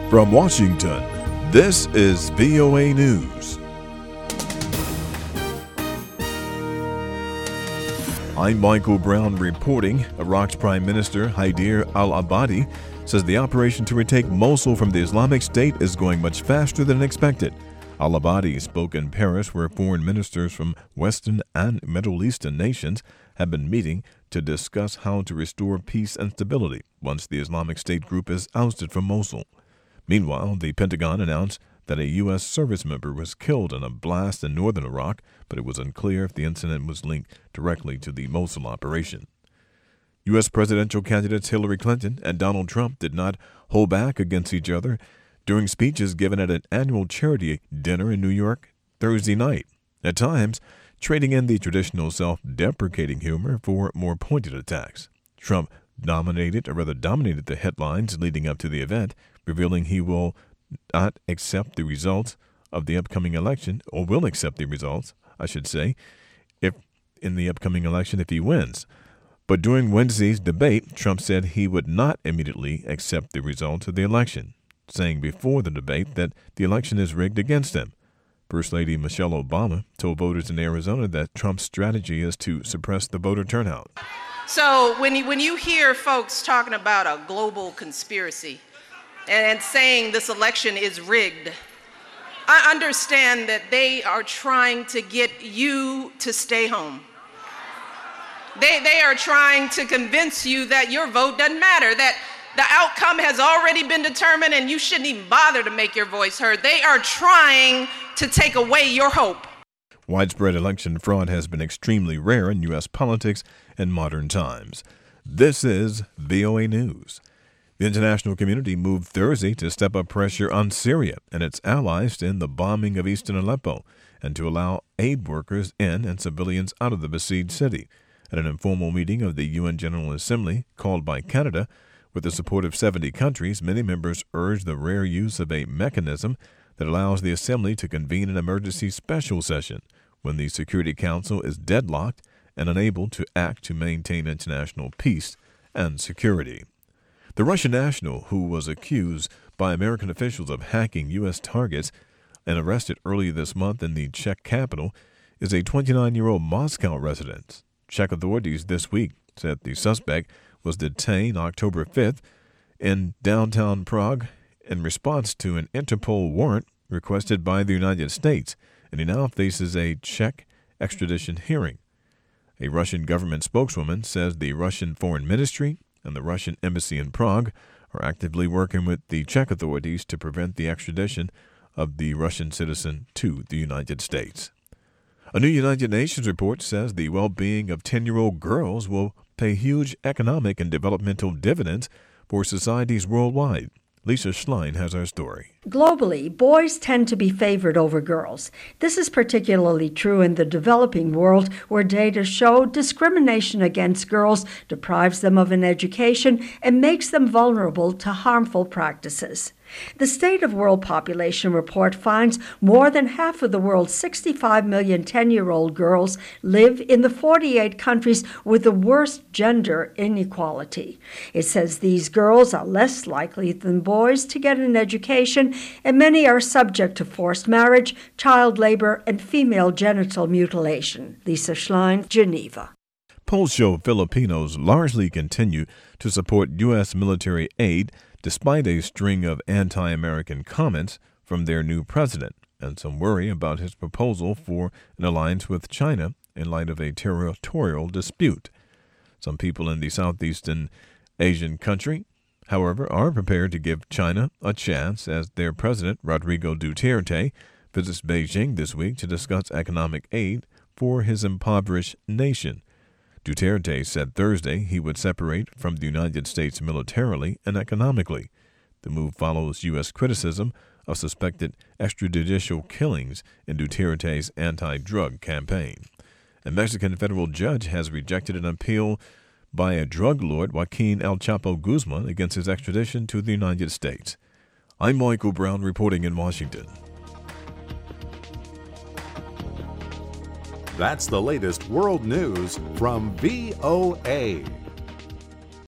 From Washington, this is VOA News. I'm Michael Brown reporting. Iraq's Prime Minister Haider al-Abadi says the operation to retake Mosul from the Islamic State is going much faster than expected. Al-Abadi spoke in Paris, where foreign ministers from Western and Middle Eastern nations have been meeting to discuss how to restore peace and stability once the Islamic State group is ousted from Mosul. Meanwhile, the Pentagon announced that a U.S. service member was killed in a blast in northern Iraq, but it was unclear if the incident was linked directly to the Mosul operation. U.S. presidential candidates Hillary Clinton and Donald Trump did not hold back against each other during speeches given at an annual charity dinner in New York Thursday night, at times trading in the traditional self-deprecating humor for more pointed attacks. Trump dominated the headlines leading up to the event, revealing he will not accept the results of the upcoming election, or will accept the results, I should say, if in the upcoming election if he wins. But during Wednesday's debate, Trump said he would not immediately accept the results of the election, saying before the debate that the election is rigged against him. First Lady Michelle Obama told voters in Arizona that Trump's strategy is to suppress the voter turnout. So when you hear folks talking about a global conspiracy and saying this election is rigged, I understand that they are trying to get you to stay home. They are trying to convince you that your vote doesn't matter, that the outcome has already been determined and you shouldn't even bother to make your voice heard. They are trying to take away your hope. Widespread election fraud has been extremely rare in U.S. politics in modern times. This is VOA News. The international community moved Thursday to step up pressure on Syria and its allies in the bombing of eastern Aleppo and to allow aid workers in and civilians out of the besieged city. At an informal meeting of the UN General Assembly called by Canada, with the support of 70 countries, many members urged the rare use of a mechanism that allows the Assembly to convene an emergency special session when the Security Council is deadlocked and unable to act to maintain international peace and security. The Russian national, who was accused by American officials of hacking U.S. targets and arrested earlier this month in the Czech capital, is a 29-year-old Moscow resident. Czech authorities this week said the suspect was detained October 5th in downtown Prague in response to an Interpol warrant requested by the United States, and he now faces a Czech extradition hearing. A Russian government spokeswoman says the Russian Foreign Ministry and the Russian Embassy in Prague are actively working with the Czech authorities to prevent the extradition of the Russian citizen to the United States. A new United Nations report says the well-being of 10-year-old girls will pay huge economic and developmental dividends for societies worldwide. Lisa Schlein has our story. Globally, boys tend to be favored over girls. This is particularly true in the developing world, where data show discrimination against girls deprives them of an education and makes them vulnerable to harmful practices. The State of World Population Report finds more than half of the world's 65 million 10-year-old girls live in the 48 countries with the worst gender inequality. It says these girls are less likely than boys to get an education, and many are subject to forced marriage, child labor, and female genital mutilation. Lisa Schlein, Geneva. Polls show Filipinos largely continue to support U.S. military aid despite a string of anti-American comments from their new president and some worry about his proposal for an alliance with China in light of a territorial dispute. Some people in the Southeastern Asian country, however, are prepared to give China a chance as their president, Rodrigo Duterte, visits Beijing this week to discuss economic aid for his impoverished nation. Duterte said Thursday he would separate from the United States militarily and economically. The move follows U.S. criticism of suspected extrajudicial killings in Duterte's anti-drug campaign. A Mexican federal judge has rejected an appeal by a drug lord, Joaquin El Chapo Guzman, against his extradition to the United States. I'm Michael Brown reporting in Washington. That's the latest world news from VOA.